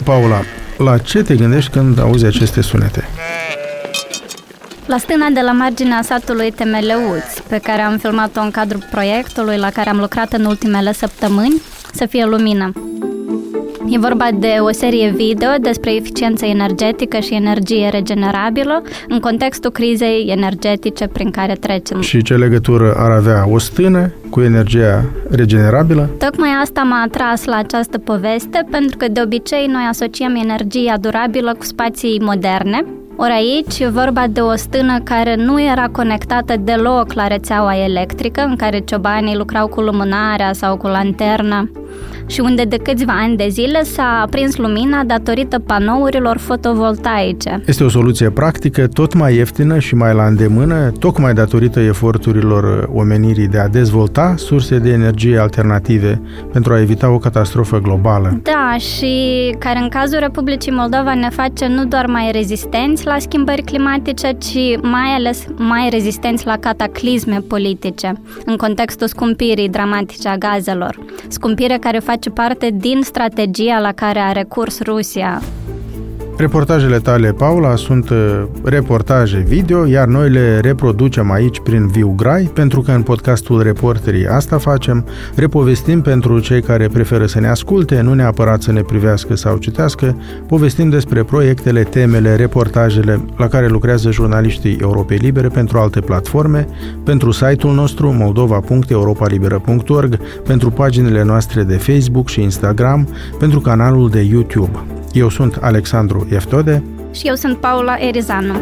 Paula, la ce te gândești când auzi aceste sunete? La stâna de la marginea satului Temeleuți, pe care am filmat-o în cadrul proiectului la care am lucrat în ultimele săptămâni, Să fie lumină. E vorba de o serie video despre eficiență energetică și energie regenerabilă în contextul crizei energetice prin care trecem. Și ce legătură ar avea o stână cu energia regenerabilă? Tocmai asta m-a atras la această poveste, pentru că de obicei noi asociem energia durabilă cu spații moderne. Ori aici e vorba de o stână care nu era conectată deloc la rețeaua electrică, în care ciobanii lucrau cu lumânarea sau cu lanterna și unde de câțiva ani de zile s-a aprins lumina datorită panourilor fotovoltaice. Este o soluție practică, tot mai ieftină și mai la îndemână, tocmai datorită eforturilor omenirii de a dezvolta surse de energie alternative pentru a evita o catastrofă globală. Da, și care în cazul Republicii Moldova ne face nu doar mai rezistenți la schimbări climatice, ci mai ales mai rezistenți la cataclisme politice, în contextul scumpirii dramatice a gazelor. Scumpire care face parte din strategia la care a recurs Rusia. Reportajele tale, Paula, sunt reportaje video, iar noi le reproducem aici prin viu grai, pentru că în podcastul Reporterii asta facem, repovestim pentru cei care preferă să ne asculte, nu neapărat să ne privească sau citească, povestim despre proiectele, temele, reportajele la care lucrează jurnaliștii Europei Libere pentru alte platforme, pentru site-ul nostru moldova.europalibera.org, pentru paginile noastre de Facebook și Instagram, pentru canalul de YouTube. Eu sunt Alexandru Eftode. Și eu sunt Paula Erizanu.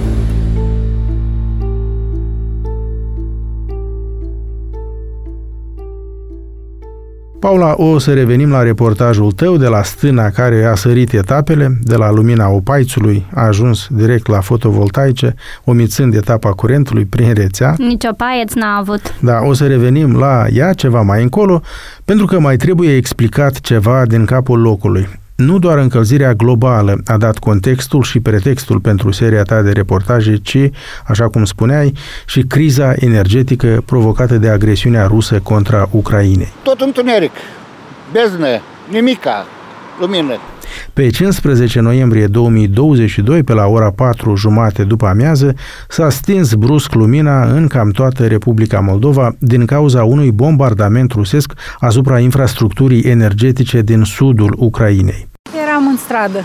Paula, o să revenim la reportajul tău de la stâna care a sărit etapele, de la lumina opaițului a ajuns direct la fotovoltaice, omițând etapa curentului prin rețea. Nici opaiț n-a avut. Da, o să revenim la ea ceva mai încolo, pentru că mai trebuie explicat ceva din capul locului. Nu doar încălzirea globală a dat contextul și pretextul pentru seria ta de reportaje, ci, așa cum spuneai, și criza energetică provocată de agresiunea rusă contra Ucrainei. Tot întuneric, beznă, nimica, lumină. Pe 15 noiembrie 2022, pe la ora 4:30 după amiază, s-a stins brusc lumina în cam toată Republica Moldova din cauza unui bombardament rusesc asupra infrastructurii energetice din sudul Ucrainei. Eram în stradă.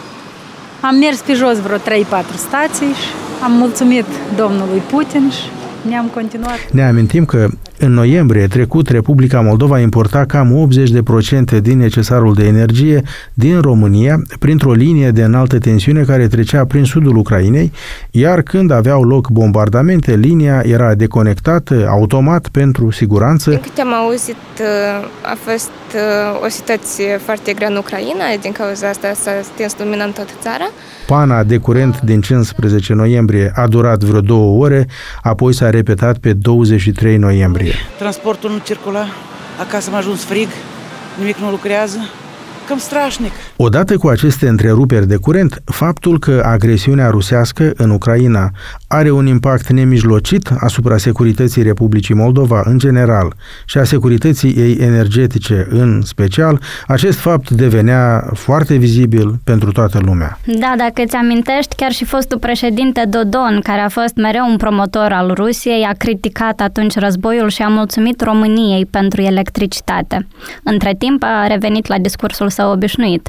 Am mers pe jos vreo 3-4 stații și am mulțumit domnului Putin și ne-am continuat. Ne amintim că în noiembrie trecut Republica Moldova importa cam 80% din necesarul de energie din România printr-o linie de înaltă tensiune care trecea prin sudul Ucrainei, iar când aveau loc bombardamente, linia era deconectată automat pentru siguranță. Din câte am auzit, a fost o situație foarte grea în Ucraina, din cauza asta s-a stins lumina în toată țara. Pana de curent din 15 noiembrie a durat vreo 2 ore, apoi s-a repetat pe 23 noiembrie. Transportul nu circula, acasă m-a ajuns frig, nimic nu lucrează, cam strașnic. Odată cu aceste întreruperi de curent, faptul că agresiunea rusească în Ucraina are un impact nemijlocit asupra securității Republicii Moldova în general și a securității ei energetice în special, acest fapt devenea foarte vizibil pentru toată lumea. Da, dacă îți amintești, chiar și fostul președinte Dodon, care a fost mereu un promotor al Rusiei, a criticat atunci războiul și a mulțumit României pentru electricitate. Între timp a revenit la discursul său obișnuit.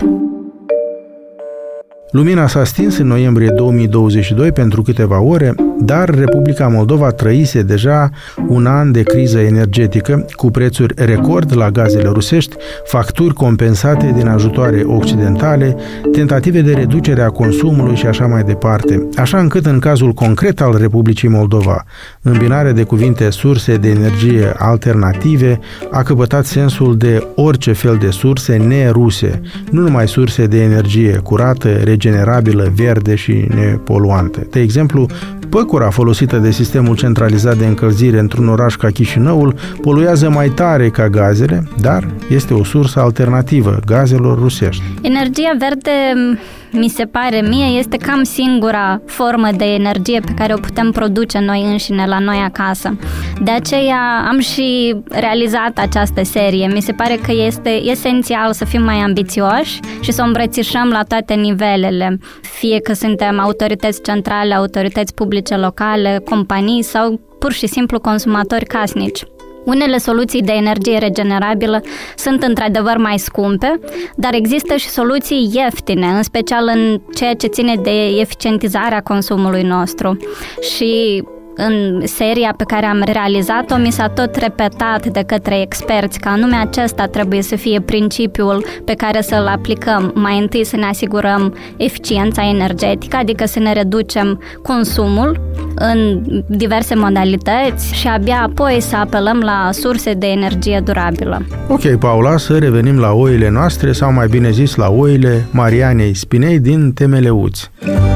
Lumina s-a stins în noiembrie 2022 pentru câteva ore, dar Republica Moldova trăise deja un an de criză energetică, cu prețuri record la gazele rusești, facturi compensate din ajutoare occidentale, tentative de reducere a consumului și așa mai departe. Așa încât, în cazul concret al Republicii Moldova, îmbinarea de cuvinte surse de energie alternative a căpătat sensul de orice fel de surse neruse, nu numai surse de energie curată, regenerabilă, verde și nepoluantă. De exemplu, păcura folosită de sistemul centralizat de încălzire într-un oraș ca Chișinăul poluează mai tare ca gazele, dar este o sursă alternativă gazelor rusești. Energia verde mi se pare mie, este cam singura formă de energie pe care o putem produce noi înșine la noi acasă. De aceea am și realizat această serie. Mi se pare că este esențial să fim mai ambițioși și să o îmbrățișăm la toate nivelele, fie că suntem autorități centrale, autorități publice locale, companii sau pur și simplu consumatori casnici. Unele soluții de energie regenerabilă sunt într-adevăr mai scumpe, dar există și soluții ieftine, în special în ceea ce ține de eficientizarea consumului nostru. Și în seria pe care am realizat-o, mi s-a tot repetat de către experți că anume acesta trebuie să fie principiul pe care să-l aplicăm. Mai întâi să ne asigurăm eficiența energetică, adică să ne reducem consumul în diverse modalități și abia apoi să apelăm la surse de energie durabilă. Ok, Paula, să revenim la oile noastre, sau mai bine zis la oile Marianei Spinei din Temeleuți.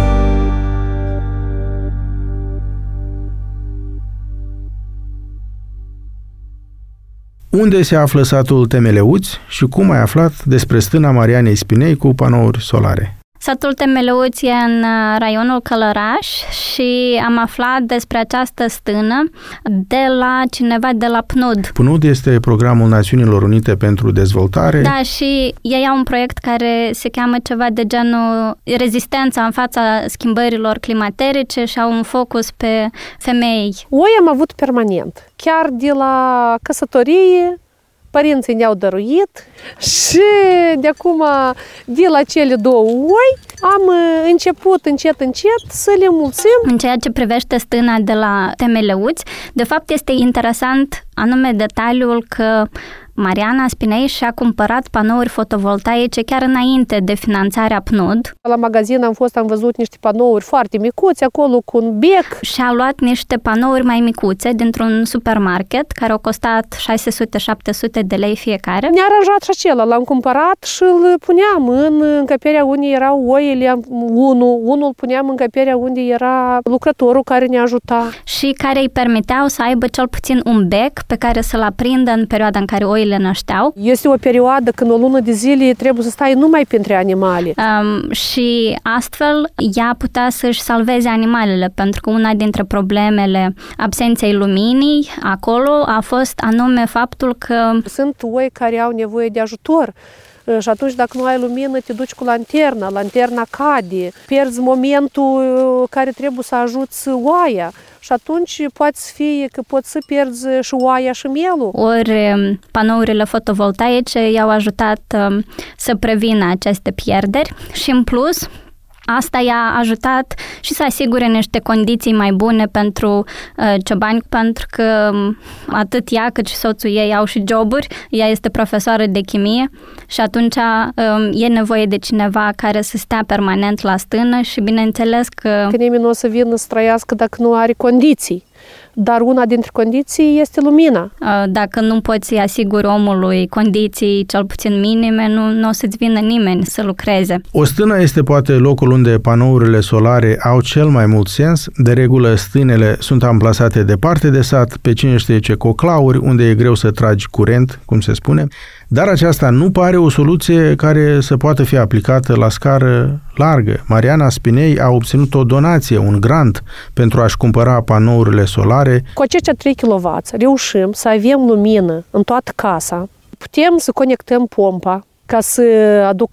Unde se află satul Temeleuți și cum ai aflat despre stâna Marianei Spinei cu panouri solare? Satul Temeleuți e în raionul Călăraș și am aflat despre această stână de la cineva de la PNUD. PNUD este Programul Națiunilor Unite pentru Dezvoltare. Da, și ei au un proiect care se cheamă ceva de genul rezistența în fața schimbărilor climaterice și au un focus pe femei. Oi am avut permanent, chiar de la căsătorie. Părinții ne-au dăruit și de acum, de la cele 2 oi, am început încet să le mulțim. În ceea ce privește stâna de la Temeleuți, de fapt este interesant anume detaliul că Mariana Spinei și-a cumpărat panouri fotovoltaice chiar înainte de finanțarea PNUD. La magazin am văzut niște panouri foarte micuți, acolo cu un bec. Și-a luat niște panouri mai micuțe dintr-un supermarket, care au costat 600-700 de lei fiecare. Ne-a aranjat și acela, l-am cumpărat și îl puneam în încăperea unde erau oile. Unul puneam în încăperea unde era lucrătorul care ne ajuta. Și care îi permiteau să aibă cel puțin un bec pe care să-l aprindă în perioada în care oile nășteau. Este o perioadă când o lună de zile trebuie să stai numai pentru animale. Și astfel ea putea să-și salveze animalele, pentru că una dintre problemele absenței luminii acolo a fost anume faptul că sunt oi care au nevoie de ajutor. Și atunci, dacă nu ai lumină, te duci cu lanterna cade, pierzi momentul care trebuie să ajuți oaia. Și atunci poate să fie că poți să pierzi și oaia și mielul. Ori panourile fotovoltaice i-au ajutat să prevină aceste pierderi și în plus asta i-a ajutat și să asigure niște condiții mai bune pentru ciobani, pentru că atât ea cât și soțul ei au și joburi. Ea este profesoară de chimie și atunci e nevoie de cineva care să stea permanent la stână și bineînțeles că nimeni nu o să vină să trăiască dacă nu are condiții. Dar una dintre condiții este lumina. Dacă nu poți să-i asiguri omului condiții cel puțin minime, nu o să-ți vină nimeni să lucreze. O stână este poate locul unde panourile solare au cel mai mult sens. De regulă, stânele sunt amplasate departe de sat, pe cine știe ce coclauri, unde e greu să tragi curent, cum se spune. Dar aceasta nu pare o soluție care să poată fi aplicată la scară largă. Mariana Spinei a obținut o donație, un grant, pentru a-și cumpăra panourile solare. Cu aceștia 3 kW reușim să avem lumină în toată casa. Putem să conectăm pompa ca să aducă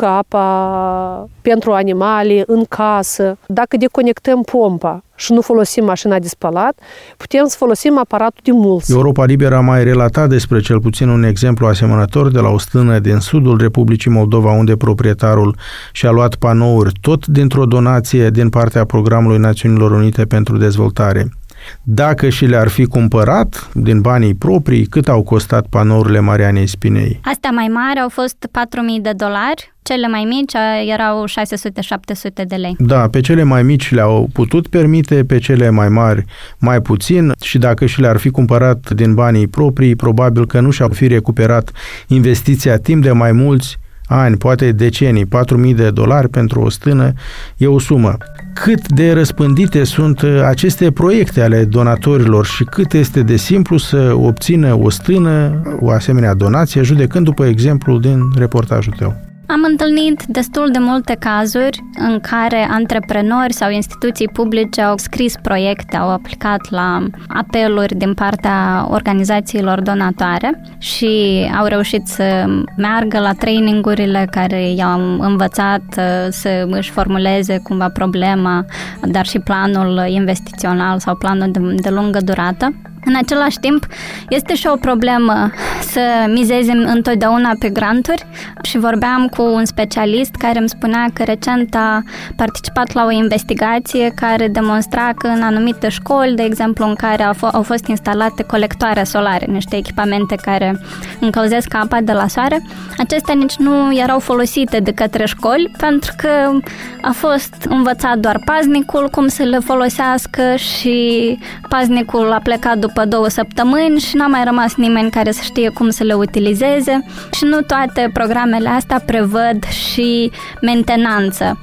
apa pentru animale în casă. Dacă deconectăm pompa și nu folosim mașina de spălat, putem să folosim aparatul de mulț. Europa Liberă a mai relatat despre cel puțin un exemplu asemănător de la o stână din sudul Republicii Moldova, unde proprietarul și-a luat panouri tot dintr-o donație din partea Programului Națiunilor Unite pentru Dezvoltare. Dacă și le-ar fi cumpărat din banii proprii, cât au costat panourile Marianei Spinei? Astea mai mari au fost $4.000, cele mai mici erau 600-700 de lei. Da, pe cele mai mici le-au putut permite, pe cele mai mari mai puțin și dacă și le-ar fi cumpărat din banii proprii, probabil că nu și-au fi recuperat investiția timp de mai mulți ani, poate decenii. $4.000 pentru o stână e o sumă. Cât de răspândite sunt aceste proiecte ale donatorilor și cât este de simplu să obțină o stână o asemenea donație, judecând după exemplul din reportajul tău? Am întâlnit destul de multe cazuri în care antreprenori sau instituții publice au scris proiecte, au aplicat la apeluri din partea organizațiilor donatoare și au reușit să meargă la trainingurile care i-au învățat să își formuleze cumva problema, dar și planul investițional sau planul de lungă durată. În același timp, este și o problemă să mizezi întotdeauna pe granturi și vorbeam cu un specialist care îmi spunea că recent a participat la o investigație care demonstra că în anumite școli, de exemplu, în care au fost instalate colectoare solare, niște echipamente care încălzesc apa de la soare, acestea nici nu erau folosite de către școli pentru că a fost învățat doar paznicul cum să le folosească și paznicul a plecat după 2 săptămâni și n-a mai rămas nimeni care să știe cum să le utilizeze și nu toate programele astea prevăd și mentenanță.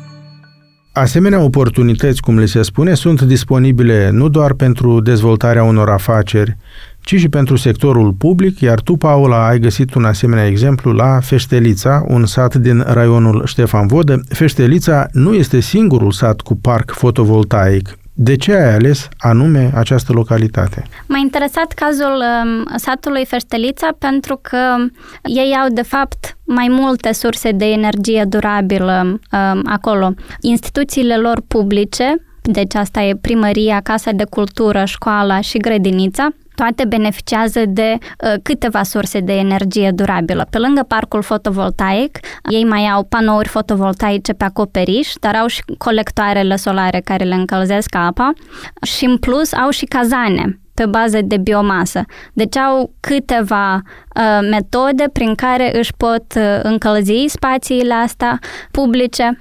Asemenea oportunități, cum le se spune, sunt disponibile nu doar pentru dezvoltarea unor afaceri, ci și pentru sectorul public, iar tu, Paula, ai găsit un asemenea exemplu la Feștelița, un sat din raionul Ștefan Vodă. Feștelița nu este singurul sat cu parc fotovoltaic. De ce ai ales anume această localitate? M-a interesat cazul satului Feștelița pentru că ei au, de fapt, mai multe surse de energie durabilă acolo. Instituțiile lor publice, deci asta e primăria, Casa de Cultură, școala și grădinița, toate beneficiază de câteva surse de energie durabilă. Pe lângă parcul fotovoltaic, ei mai au panouri fotovoltaice pe acoperiș, dar au și colectoarele solare care le încălzesc apa și în plus au și cazane pe bază de biomasă. Deci au câteva metode prin care își pot încălzi spațiile astea publice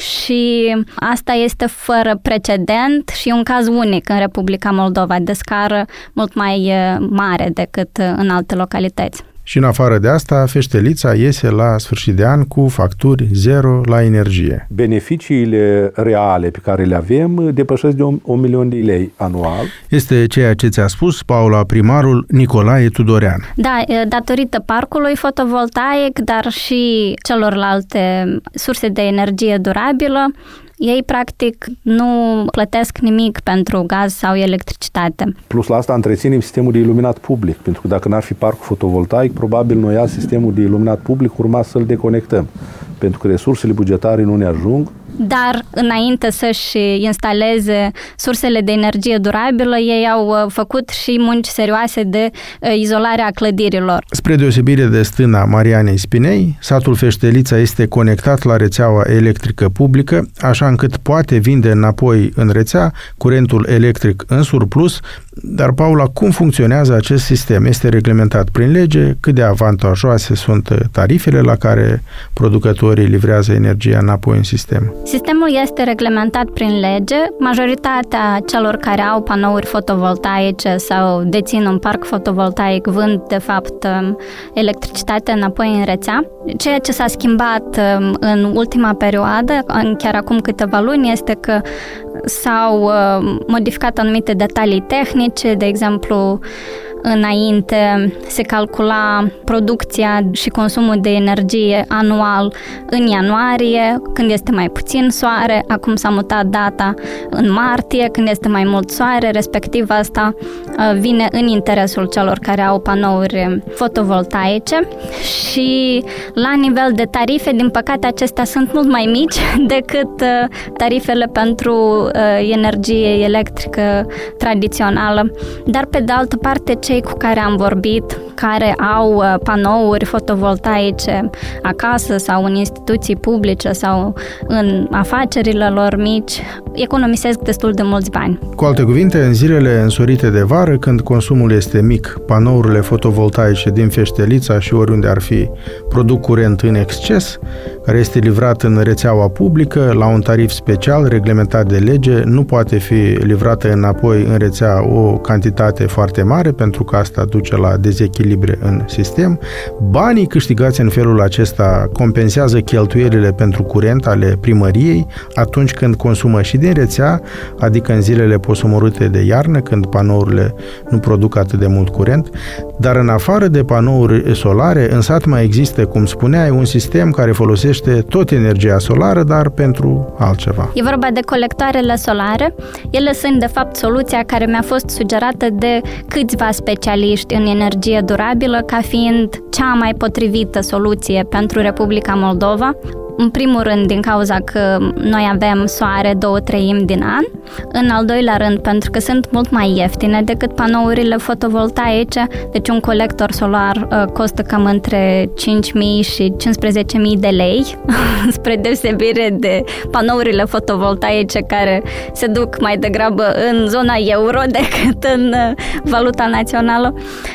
și asta este fără precedent și un caz unic în Republica Moldova, de scară mult mai mare decât în alte localități. Și în afară de asta, Feștelița iese la sfârșit de an cu facturi zero la energie. Beneficiile reale pe care le avem depășesc de 1.000.000 de lei anual. Este ceea ce ți-a spus, Paula, primarul Nicolae Tudorean. Da, datorită parcului fotovoltaic, dar și celorlalte surse de energie durabilă, ei, practic, nu plătesc nimic pentru gaz sau electricitate. Plus la asta întreținem sistemul de iluminat public, pentru că dacă n-ar fi parcul fotovoltaic, probabil noi sistemul de iluminat public urma să-l deconectăm, pentru că resursele bugetare nu ne ajung. Dar înainte să-și instaleze sursele de energie durabilă, ei au făcut și munci serioase de izolare a clădirilor. Spre deosebire de stâna Marianei Spinei, satul Feștelița este conectat la rețeaua electrică publică, așa încât poate vinde înapoi în rețea curentul electric în surplus. Dar, Paula, cum funcționează acest sistem? Este reglementat prin lege? Cât de avantajoase sunt tarifele la care producătorii livrează energia înapoi în sistem? Sistemul este reglementat prin lege. Majoritatea celor care au panouri fotovoltaice sau dețin un parc fotovoltaic vând, de fapt, electricitate înapoi în rețea. Ceea ce s-a schimbat în ultima perioadă, chiar acum câteva luni, este că s-au modificat anumite detalii tehnice, de exemplu, înainte se calcula producția și consumul de energie anual în ianuarie, când este mai puțin soare, acum s-a mutat data în martie, când este mai mult soare, respectiv asta vine în interesul celor care au panouri fotovoltaice și la nivel de tarife, din păcate, acestea sunt mult mai mici decât tarifele pentru energie electrică tradițională. Dar, pe de altă parte, cei cu care am vorbit, care au panouri fotovoltaice acasă sau în instituții publice sau în afacerile lor mici, economisesc destul de mulți bani. Cu alte cuvinte, în zilele însorite de vară, când consumul este mic, panourile fotovoltaice din Feștelița și oriunde ar fi produc curent în exces, care este livrat în rețeaua publică la un tarif special reglementat de lege, nu poate fi livrată înapoi în rețea o cantitate foarte mare pentru pentru că asta duce la dezechilibre în sistem. Banii câștigați în felul acesta compensează cheltuielile pentru curent ale primăriei atunci când consumă și din rețea, adică în zilele posomorâte de iarnă, când panourile nu produc atât de mult curent, dar în afară de panouri solare, în sat mai există, cum spuneai, un sistem care folosește tot energia solară, dar pentru altceva. E vorba de colectoarele solare. Ele sunt, de fapt, soluția care mi-a fost sugerată de câțiva specialiști în energie durabilă ca fiind cea mai potrivită soluție pentru Republica Moldova. În primul rând, din cauza că noi avem soare 2/3 din an. În al doilea rând, pentru că sunt mult mai ieftine decât panourile fotovoltaice. Deci un colector solar costă cam între 5.000 și 15.000 de lei, spre deosebire de panourile fotovoltaice care se duc mai degrabă în zona euro decât în valuta națională.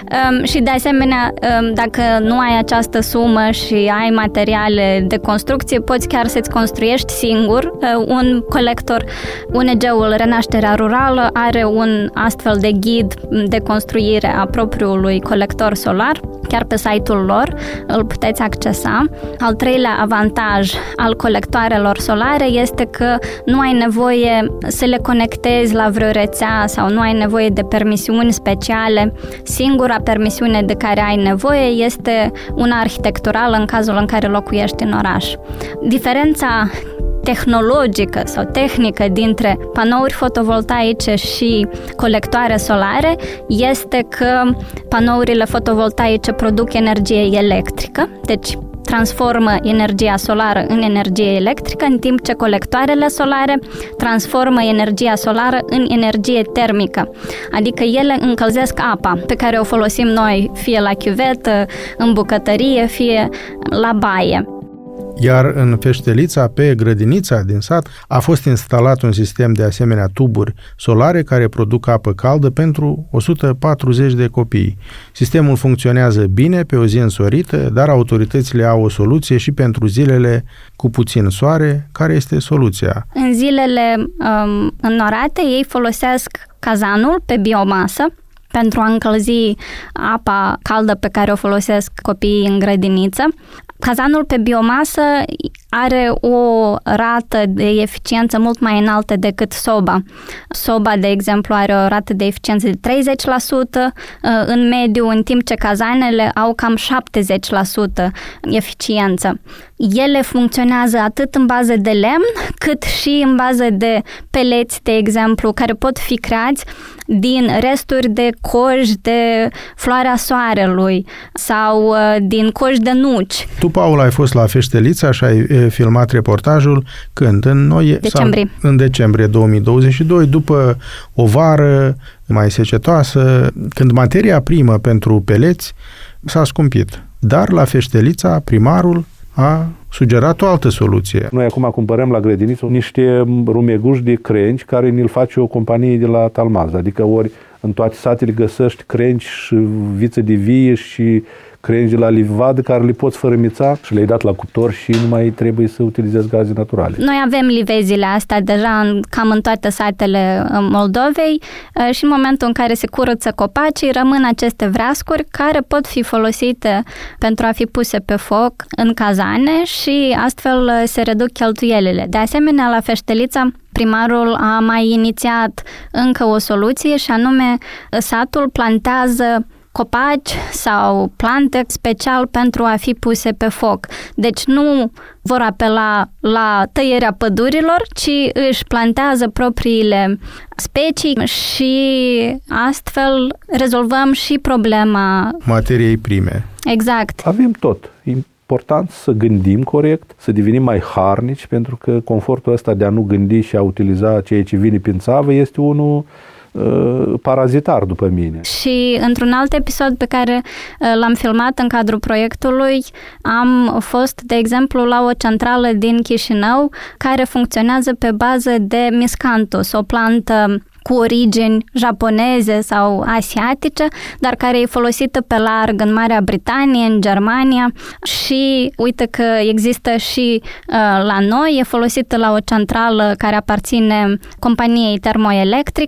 Și de asemenea, dacă nu ai această sumă și ai materiale de construcție, poți chiar să-ți construiești singur un colector. UNG-ul Renașterea Rurală are un astfel de ghid de construire a propriului colector solar, chiar pe site-ul lor, îl puteți accesa. Al treilea avantaj al colectoarelor solare este că nu ai nevoie să le conectezi la vreo rețea sau nu ai nevoie de permisiuni speciale. Singura permisiune de care ai nevoie este una arhitecturală în cazul în care locuiești în oraș. Diferența tehnologică sau tehnică dintre panouri fotovoltaice și colectoare solare este că panourile fotovoltaice produc energie electrică, deci transformă energia solară în energie electrică, în timp ce colectoarele solare transformă energia solară în energie termică. Adică ele încălzesc apa pe care o folosim noi, fie la chiuvetă, în bucătărie, fie la baie. Iar în Feștelița, pe grădinița din sat, a fost instalat un sistem de asemenea tuburi solare care produc apă caldă pentru 140 de copii. Sistemul funcționează bine pe o zi însorită, dar autoritățile au o soluție și pentru zilele cu puțin soare. Care este soluția? În zilele înnorate ei folosesc cazanul pe biomasă pentru a încălzi apa caldă pe care o folosesc copiii în grădiniță. Cazanul pe biomasă are o rată de eficiență mult mai înaltă decât soba. Soba, de exemplu, are o rată de eficiență de 30% în mediu, în timp ce cazanele au cam 70% eficiență. Ele funcționează atât în bază de lemn, cât și în bază de peleți, de exemplu, care pot fi creați din resturi de coji de floarea soarelui sau din coji de nuci. Tu, Paula, ai fost la Feștelița și ai filmat reportajul când? În decembrie 2022, după o vară mai secetoasă, când materia primă pentru peleți s-a scumpit. Dar la Feștelița primarul a sugerat o altă soluție. Noi acum cumpărăm la grădiniță niște rumeguși de crengi care ne-l face o companie de la Talmaz. Adică ori în toate satele găsești crengi și viță de vie și crengi de la livadă care le poți fărâmița și le-ai dat la cuptor și nu mai trebuie să utilizezi gaze naturale. Noi avem livezile astea deja cam în toate satele Moldovei și în momentul în care se curăță copacii rămân aceste vreascuri care pot fi folosite pentru a fi puse pe foc în cazane și astfel se reduc cheltuielile. De asemenea, la Feștelița primarul a mai inițiat încă o soluție și anume satul plantează copaci sau plante special pentru a fi puse pe foc. Deci nu vor apela la tăierea pădurilor, ci își plantează propriile specii și astfel rezolvăm și problema materiei prime. Exact. Avem tot. Important să gândim corect, să devenim mai harnici, pentru că confortul ăsta de a nu gândi și a utiliza ceea ce vine prin țavă este unul parazitar după mine. Și într-un alt episod pe care l-am filmat în cadrul proiectului, am fost, de exemplu, la o centrală din Chișinău care funcționează pe bază de miscanthus, o plantă cu origini japoneze sau asiatice, dar care e folosită pe larg în Marea Britanie, în Germania și uite că există și la noi, e folosită la o centrală care aparține companiei Termoelectrica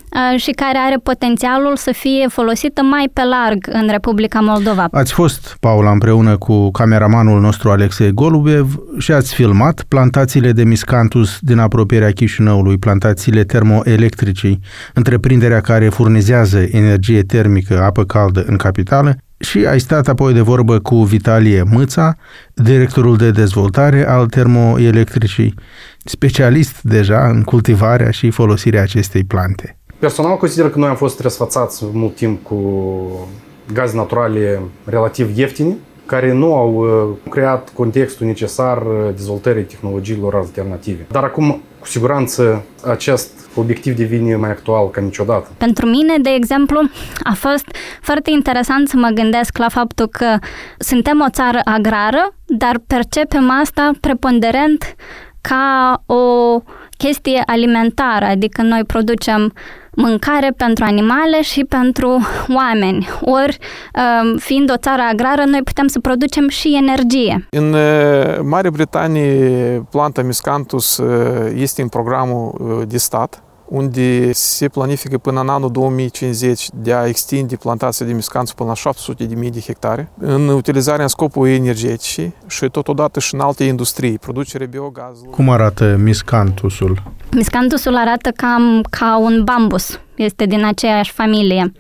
și care are potențialul să fie folosită mai pe larg în Republica Moldova. Ați fost, Paula, împreună cu cameramanul nostru Alexei Golubev și ați filmat plantațiile de miscanthus din apropierea Chișinăului, plantațiile termoelectrice, întreprinderea care furnizează energie termică, apă caldă în capitală, și ai stat apoi de vorbă cu Vitalie Mâța, directorul de dezvoltare al termoelectricii, specialist deja în cultivarea și folosirea acestei plante. Personal consider că noi am fost răsfățați mult timp cu gaze naturale relativ ieftine, care nu au creat contextul necesar dezvoltării tehnologiilor alternative. Dar acum, cu siguranță, acest obiectiv devine mai actual ca niciodată. Pentru mine, de exemplu, a fost foarte interesant să mă gândesc la faptul că suntem o țară agrară, dar percepem asta preponderent ca o chestie alimentară, adică noi producem mâncare pentru animale și pentru oameni. Ori, fiind o țară agrară, noi putem să producem și energie. În Marea Britanie, planta miscanthus este în programul de stat, unde se planifică până în anul 2050 de a extinde plantația de miscanthus până la 700.000 de hectare, în utilizarea în scopuri energetice și totodată și în alte industrii, producerea biogazului. Cum arată miscanthusul? Miscanthusul arată cam ca un bambus. Este din aceeași familie.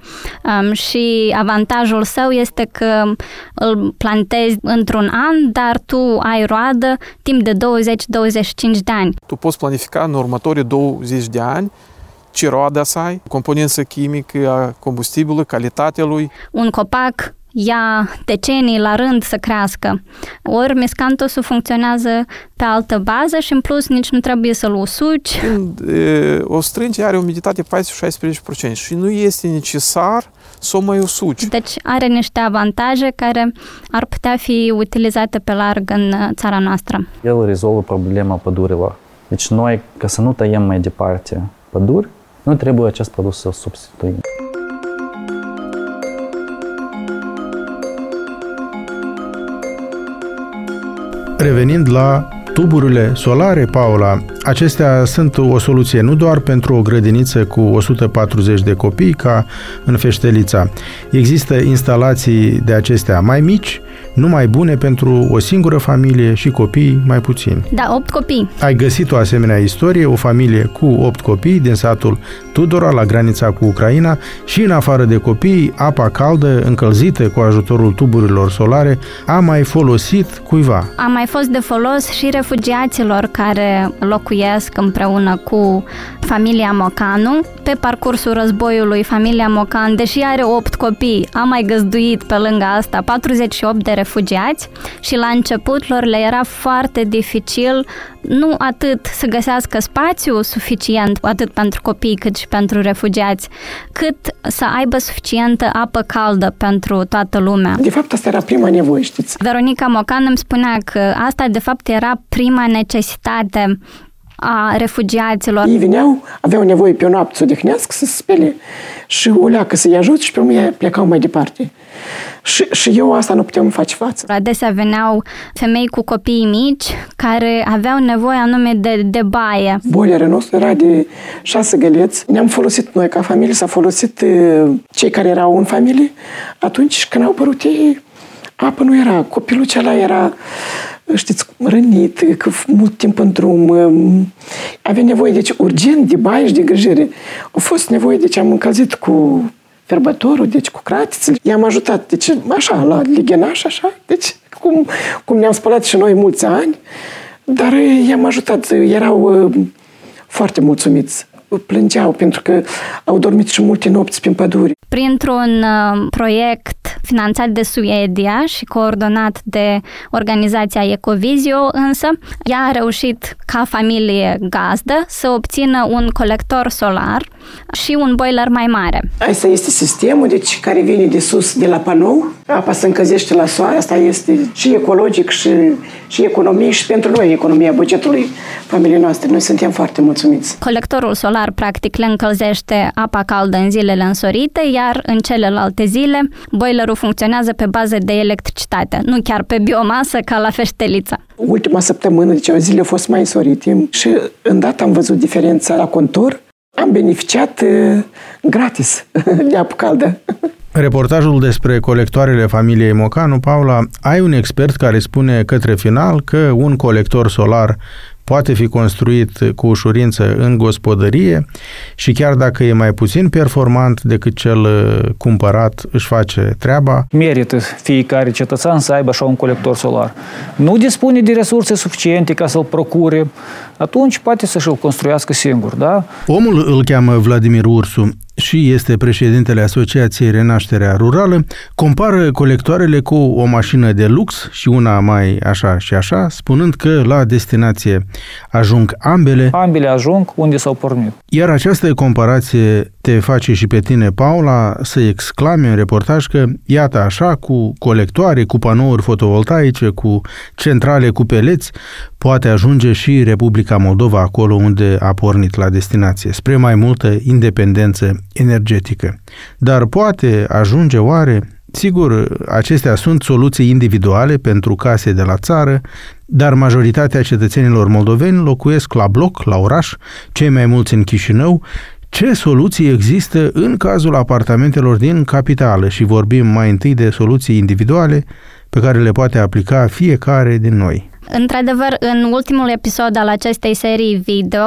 Și avantajul său este că îl plantezi într-un an, dar tu ai roadă timp de 20-25 de ani. Tu poți planifica în următorii 20 de ani ce roadă să ai, componență chimică a combustibilului, calitatea lui. Un copac ia decenii la rând să crească. Ori miscanthusul funcționează pe altă bază și în plus nici nu trebuie să-l usuci. Când o strânge are umiditate 14-16% și nu este necesar să o mai usuci. Deci are niște avantaje care ar putea fi utilizate pe larg în țara noastră. El rezolvă problema pădurilor. Deci noi, ca să nu tăiem mai departe păduri, nu trebuie acest produs să-l substituim. Revenind la tuburile solare, Paula, acestea sunt o soluție nu doar pentru o grădiniță cu 140 de copii, ca în Feștelița. Există instalații de acestea mai mici, numai bune pentru o singură familie și copii mai puțini. Da, 8 copii. Ai găsit o asemenea istorie, o familie cu 8 copii din satul Tudora, la granița cu Ucraina, și în afară de copii, apa caldă, încălzită cu ajutorul tuburilor solare, a mai folosit cuiva. A mai fost de folos și refugiaților care locuiesc împreună cu familia Mocanu. Pe parcursul războiului, familia Mocan, deși are 8 copii, a mai găzduit pe lângă asta 48 de refugiați și la început lor le era foarte dificil nu atât să găsească spațiu suficient, atât pentru copii cât și pentru refugiați, cât să aibă suficientă apă caldă pentru toată lumea. De fapt, asta era prima nevoie, știți? Veronica Mocan îmi spunea că asta, de fapt, era prima necesitate a refugiaților. Ei veneau, aveau nevoie pe o noapte să odihnească, să se spele și o leacă să-i ajut și pe urmă plecau mai departe. Și eu asta nu puteam face față. Adesea veneau femei cu copii mici care aveau nevoie anume de baie. Boilerul nostru era de 6 găleți. Ne-am folosit noi ca familie, s-a folosit cei care erau în familie. Atunci când au apărut ei, apă nu era. Copilul acela era, știți, rănit, că mult timp în drum. Avea nevoie, deci, urgent de baie și de îngrijire. A fost nevoie, deci am încălzit cu ferbătorul, deci cu cratițele. I-am ajutat, deci, așa, la lighenaș, așa, deci, cum ne-am spălat și noi mulți ani, dar i-am ajutat, erau foarte mulțumiți. Plângeau pentru că au dormit și multe nopți prin păduri. Printr-un proiect finanțat de Suedia și coordonat de organizația Ecovizio, însă, ea a reușit ca familie gazdă să obțină un colector solar și un boiler mai mare. Asta este sistemul, deci, care vine de sus, de la panou. Apa se încălzește la soare, asta este și ecologic și economie și pentru noi economia bugetului familiei noastre. Noi suntem foarte mulțumiți. Colectorul solar, practic, le încălzește apa caldă în zilele însorite, iar în celelalte zile, boilerul funcționează pe bază de electricitate, nu chiar pe biomasă ca la Feștelița. Ultima săptămână, deci zilele au fost mai însorite și îndată am văzut diferența la contur. am beneficiat gratis de apă caldă. Reportajul despre colectoarele familiei Mocanu. Paula, ai un expert care spune către final că un colector solar poate fi construit cu ușurință în gospodărie și chiar dacă e mai puțin performant decât cel cumpărat, își face treaba. Merită fiecare cetățean să aibă așa un colector solar. Nu dispune de resurse suficiente ca să-l procure, atunci poate să și-l construiască singur, da? Omul îl cheamă Vladimir Ursu și este președintele Asociației Renașterea Rurală, compară colectoarele cu o mașină de lux și una mai așa și așa, spunând că la destinație ajung ambele. Ambele ajung unde s-au pornit. Iar această comparație te face și pe tine, Paula, să exclami în reportaj că, iată așa, cu colectoare, cu panouri fotovoltaice, cu centrale cu peleți, poate ajunge și Republica Moldova acolo unde a pornit la destinație, spre mai multă independență energetică. Dar poate ajunge oare? Sigur, acestea sunt soluții individuale pentru case de la țară, dar majoritatea cetățenilor moldoveni locuiesc la bloc, la oraș, cei mai mulți în Chișinău. Ce soluții există în cazul apartamentelor din capitală? Și vorbim mai întâi de soluții individuale pe care le poate aplica fiecare din noi. Într-adevăr, în ultimul episod al acestei serii video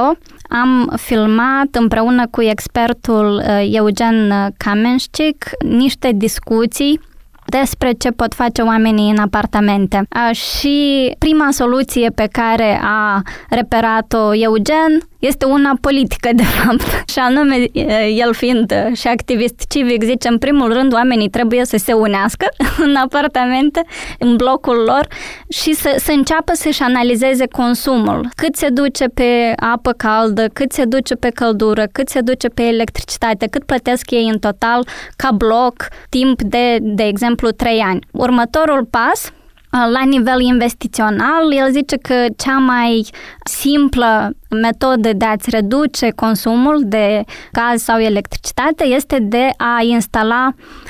am filmat împreună cu expertul Eugen Kamenșcic niște discuții despre ce pot face oamenii în apartamente. Și prima soluție pe care a reperat-o Eugen este una politică, de fapt. Și anume, el fiind și activist civic, zice, în primul rând, oamenii trebuie să se unească în apartamente, în blocul lor și să înceapă să-și analizeze consumul. Cât se duce pe apă caldă, cât se duce pe căldură, cât se duce pe electricitate, cât plătesc ei în total ca bloc timp de exemplu, 3 ani. Următorul pas, la nivel investițional, el zice că cea mai simplă metodă de a-ți reduce consumul de gaz sau electricitate este de a instala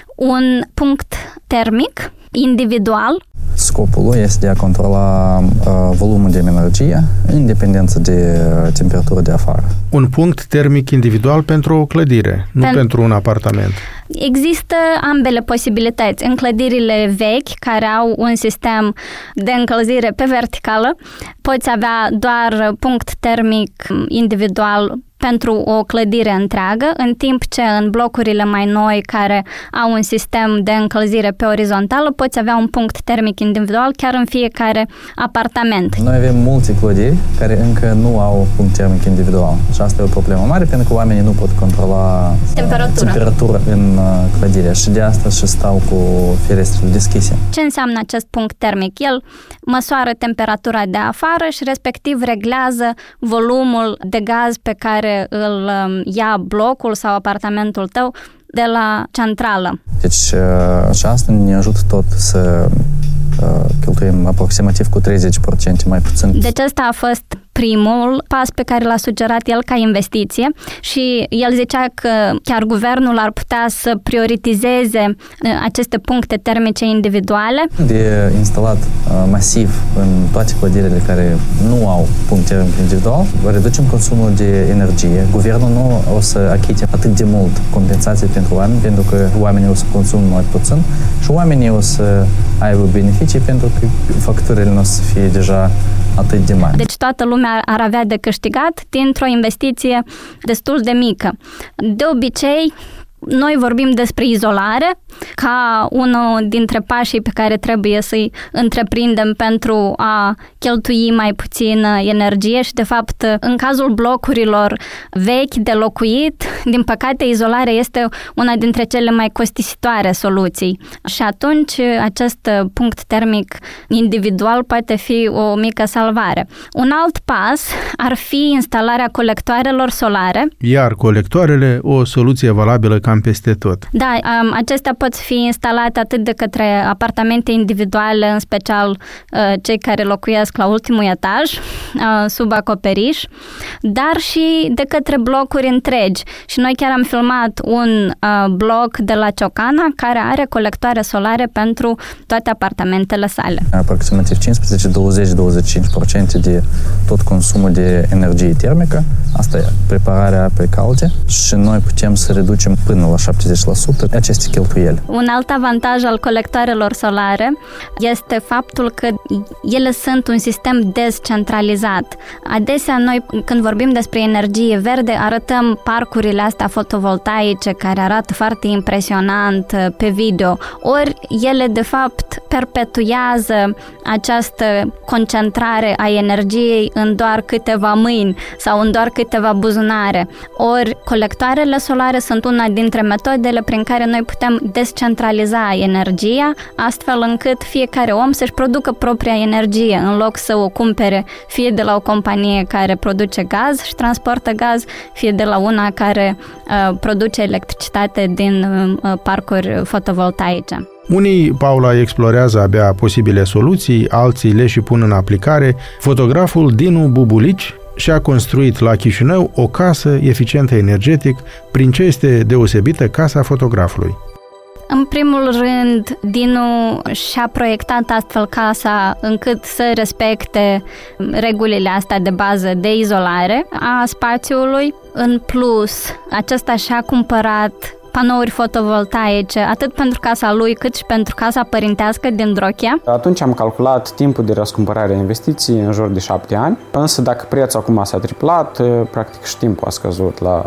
un punct termic individual. Scopul lui este de a controla volumul de energie în dependență de temperatură de afară. Un punct termic individual pentru o clădire, nu pentru un apartament. Există ambele posibilități. În clădirile vechi, care au un sistem de încălzire pe verticală, poți avea doar punct termic individual pentru o clădire întreagă, în timp ce în blocurile mai noi care au un sistem de încălzire pe orizontală poți avea un punct termic individual chiar în fiecare apartament. Noi avem multe clădiri care încă nu au punct termic individual și asta e o problemă mare pentru că oamenii nu pot controla temperatura în clădire și de asta și stau cu ferestrele deschise. Ce înseamnă acest punct termic? El măsoară temperatura de afară și respectiv reglează volumul de gaz pe care îl ia blocul sau apartamentul tău de la centrală. Deci și asta ne ajută tot să cheltuim aproximativ cu 30% mai puțin. Deci ăsta a fost primul pas pe care l-a sugerat el ca investiție și el zicea că chiar guvernul ar putea să prioritizeze aceste puncte termice individuale. De instalat masiv în toate clădirile care nu au punct termic individual, reducem consumul de energie. Guvernul nu o să achite atât de mult compensații pentru oameni, pentru că oamenii o să consumă mai puțin și oamenii o să aibă beneficii pentru că facturile nu o să fie deja atât de mari. Deci toată lumea ar avea de câștigat dintr-o investiție destul de mică. De obicei, noi vorbim despre izolare ca unul dintre pașii pe care trebuie să-i întreprindem pentru a cheltui mai puțin energie și, de fapt, în cazul blocurilor vechi de locuit, din păcate, izolarea este una dintre cele mai costisitoare soluții. Și atunci, acest punct termic individual poate fi o mică salvare. Un alt pas ar fi instalarea colectoarelor solare. Iar colectoarele, o soluție valabilă ca cam peste tot. Da, acestea pot fi instalate atât de către apartamente individuale, în special cei care locuiesc la ultimul etaj, sub acoperiș, dar și de către blocuri întregi. Și noi chiar am filmat un bloc de la Ciocana care are colectoare solare pentru toate apartamentele sale. Aproximativ 15-20-25% de tot consumul de energie termică, asta e prepararea apei calde, și noi putem să reducem până la 70% aceste cheltuieli. Un alt avantaj al colectoarelor solare este faptul că ele sunt un sistem descentralizat. Adesea noi, când vorbim despre energie verde, arătăm parcurile astea fotovoltaice care arată foarte impresionant pe video, ori ele de fapt perpetuează această concentrare a energiei în doar câteva mâini sau în doar câteva buzunare. Ori colectoarele solare sunt una dintre metodele prin care noi putem descentraliza energia, astfel încât fiecare om să-și producă propria energie, în loc să o cumpere fie de la o companie care produce gaz și transportă gaz, fie de la una care produce electricitate din parcuri fotovoltaice. Unii, Paula, explorează abia posibile soluții, alții le și pun în aplicare. Fotograful Dinu Bubulici și-a construit la Chișinău o casă eficientă energetic. Prin ce este deosebită casa fotografului? În primul rând, Dinu și-a proiectat astfel casa încât să respecte regulile astea de bază de izolare a spațiului. În plus, acesta și-a cumpărat panouri fotovoltaice, atât pentru casa lui, cât și pentru casa părintească din Drochia. Atunci am calculat timpul de răscumpărare a investiției în jur de 7 ani, însă dacă prețul acum s-a triplat, practic și timpul a scăzut la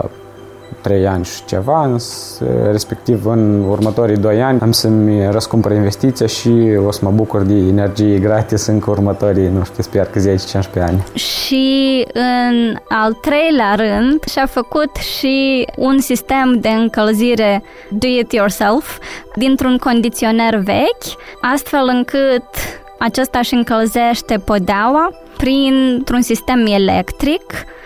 3 ani și ceva, respectiv în următorii 2 ani am să-mi răscumpăr investiția și o să mă bucur de energie gratis încă următorii, nu știu, sper că 10-15 ani. Și în al treilea rând și-a făcut și un sistem de încălzire do-it-yourself dintr-un condiționer vechi, astfel încât acesta își încălzește podeaua printr-un sistem electric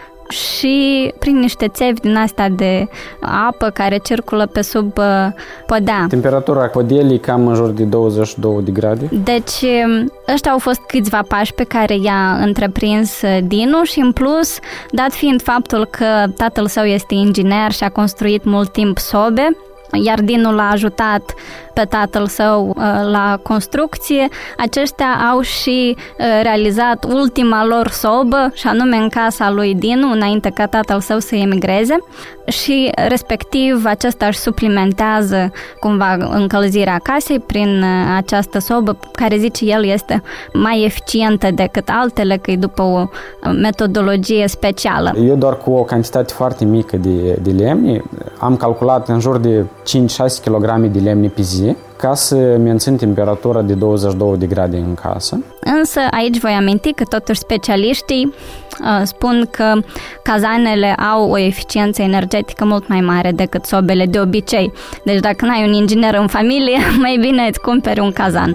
și prin niște țevi din astea de apă care circulă pe sub podea. Temperatura podelii cam în jur de 22 de grade. Deci ăștia au fost câțiva pași pe care i-a întreprins Dinu și în plus, dat fiind faptul că tatăl său este inginer și a construit mult timp sobe, iar Dinu l-a ajutat pe tatăl său la construcție, aceștia au și realizat ultima lor sobă, și anume în casa lui Dinu, înainte ca tatăl său să emigreze, și respectiv acesta își suplimentează cumva încălzirea casei prin această sobă, care zice el este mai eficientă decât altele, că e după o metodologie specială. Eu doar cu o cantitate foarte mică de lemne am calculat în jur de 5-6 kg de lemne pe zi ca să mențin temperatura de 22 de grade în casă. Însă aici voi aminti că totuși specialiștii spun că cazanele au o eficiență energetică mult mai mare decât sobele de obicei. Deci dacă n-ai un inginer în familie, mai bine îți cumperi un cazan.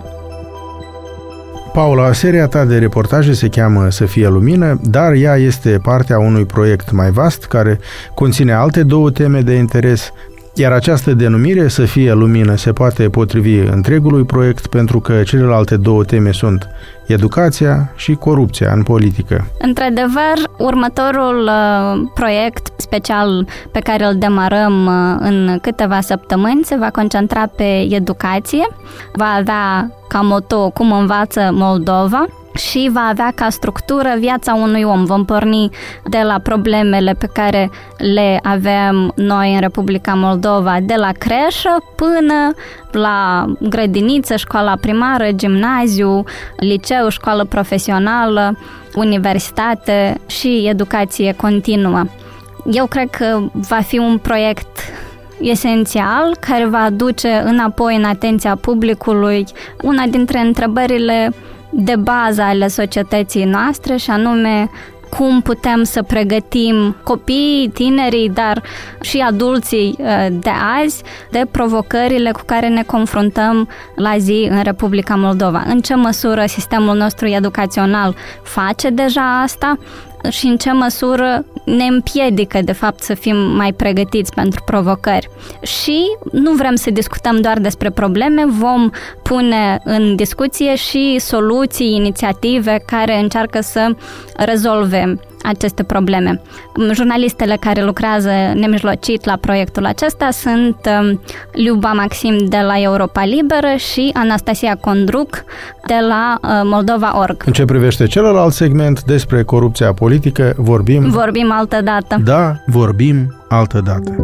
Paula, seria ta de reportaje se cheamă Să fie lumină, dar ea este partea unui proiect mai vast care conține alte 2 teme de interes, iar această denumire, Să fie lumină, se poate potrivi întregului proiect pentru că celelalte 2 teme sunt educația și corupția în politică. Într-adevăr, următorul proiect special pe care îl demarăm în câteva săptămâni se va concentra pe educație, va avea ca moto Cum învață Moldova și va avea ca structură viața unui om. Vom porni de la problemele pe care le avem noi în Republica Moldova, de la creșă până la grădiniță, școala primară, gimnaziu, liceu, școală profesională, universitate și educație continuă. Eu cred că va fi un proiect esențial care va aduce înapoi în atenția publicului una dintre întrebările de bază ale societății noastre, și anume cum putem să pregătim copiii, tinerii, dar și adulții de azi de provocările cu care ne confruntăm la zi în Republica Moldova. În ce măsură sistemul nostru educațional face deja asta? și în ce măsură ne împiedică, de fapt, să fim mai pregătiți pentru provocări. Și nu vrem să discutăm doar despre probleme, vom pune în discuție și soluții, inițiative care încearcă să rezolve aceste probleme. Jurnalistele care lucrează nemijlocit la proiectul acesta sunt Liuba Maxim de la Europa Liberă și Anastasia Condruc de la Moldova.org. În ce privește celălalt segment despre corupția politică, vorbim altă dată. Da, vorbim altă dată.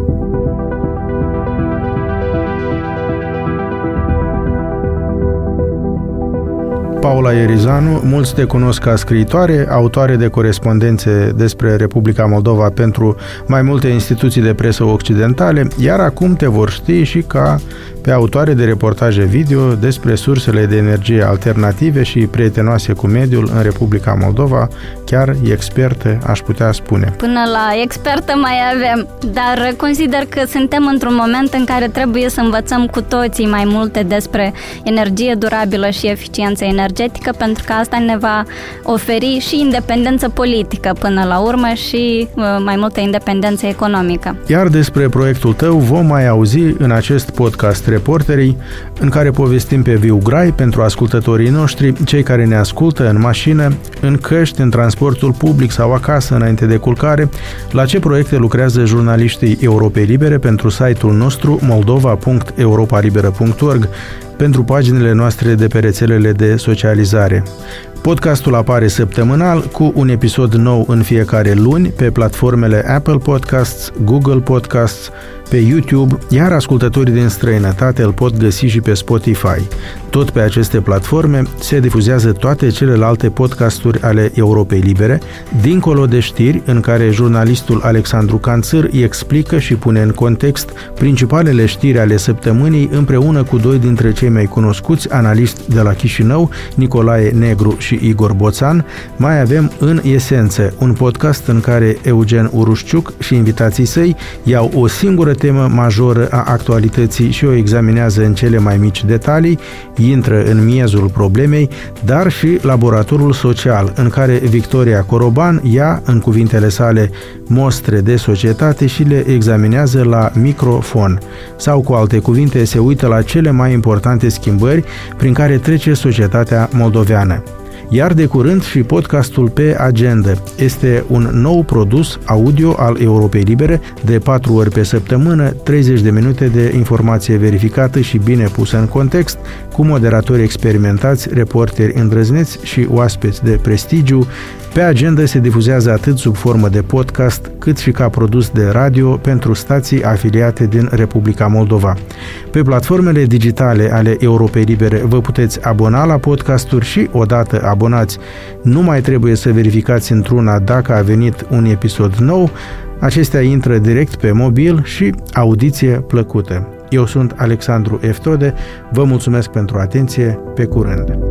Paula Erizanu, mulți te cunosc ca scriitoare, autoare de corespondențe despre Republica Moldova pentru mai multe instituții de presă occidentale, iar acum te vor ști și ca pe autoare de reportaje video despre sursele de energie alternative și prietenoase cu mediul în Republica Moldova, chiar expertă, aș putea spune. Până la expertă mai avem, dar consider că suntem într-un moment în care trebuie să învățăm cu toții mai multe despre energie durabilă și eficiență energetică, pentru că asta ne va oferi și independență politică până la urmă și mai multă independență economică. Iar despre proiectul tău vom mai auzi în acest podcast Reporterii, în care povestim pe viu grai pentru ascultătorii noștri, cei care ne ascultă în mașină, în căști, în transportul public sau acasă înainte de culcare, la ce proiecte lucrează jurnaliștii Europei Libere pentru site-ul nostru moldova.europalibera.org, pentru paginile noastre de pe rețelele de socializare. Podcastul apare săptămânal cu un episod nou în fiecare luni pe platformele Apple Podcasts, Google Podcasts, pe YouTube, iar ascultătorii din străinătate îl pot găsi și pe Spotify. Tot pe aceste platforme se difuzează toate celelalte podcasturi ale Europei Libere, dincolo de știri în care jurnalistul Alexandru Canțâr îi explică și pune în context principalele știri ale săptămânii împreună cu doi dintre cei mai cunoscuți analiști de la Chișinău, Nicolae Negru și Igor Boțan. Mai avem În Esență, un podcast în care Eugen Urușciuc și invitații săi iau o singură temă majoră a actualității și o examinează în cele mai mici detalii, intră în miezul problemei, dar și Laboratorul Social, în care Victoria Coroban ia, în cuvintele sale, mostre de societate și le examinează la microfon. Sau, cu alte cuvinte, se uită la cele mai importante schimbări prin care trece societatea moldoveană. Iar de curând și podcastul Pe Agenda. Este un nou produs audio al Europei Libere, de 4 ori pe săptămână, 30 de minute de informație verificată și bine pusă în context, cu moderatori experimentați, reporteri îndrăzneți și oaspeți de prestigiu. Pe Agenda se difuzează atât sub formă de podcast, cât și ca produs de radio pentru stații afiliate din Republica Moldova. Pe platformele digitale ale Europei Libere vă puteți abona la podcasturi și, odată abonați, nu mai trebuie să verificați într-una dacă a venit un episod nou. Acestea intră direct pe mobil și audiție plăcută. Eu sunt Alexandru Eftode, vă mulțumesc pentru atenție, pe curând!